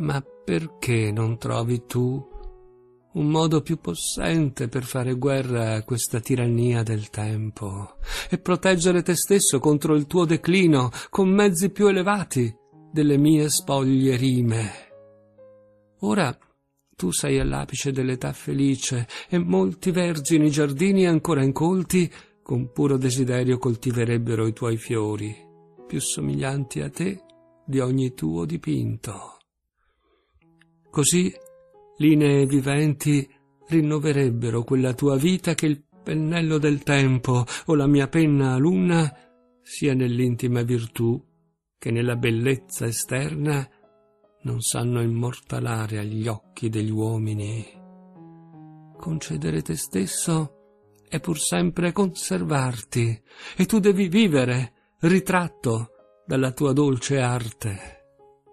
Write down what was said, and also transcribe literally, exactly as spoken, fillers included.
Ma perché non trovi tu un modo più possente per fare guerra a questa tirannia del tempo e proteggere te stesso contro il tuo declino con mezzi più elevati delle mie spoglie rime? Ora tu sei all'apice dell'età felice e molti vergini giardini ancora incolti con puro desiderio coltiverebbero i tuoi fiori, più somiglianti a te di ogni tuo dipinto. Così linee viventi rinnoverebbero quella tua vita che il pennello del tempo o la mia penna a luna, sia nell'intima virtù che nella bellezza esterna, non sanno immortalare agli occhi degli uomini. Concedere te stesso è pur sempre conservarti, e tu devi vivere ritratto dalla tua dolce arte.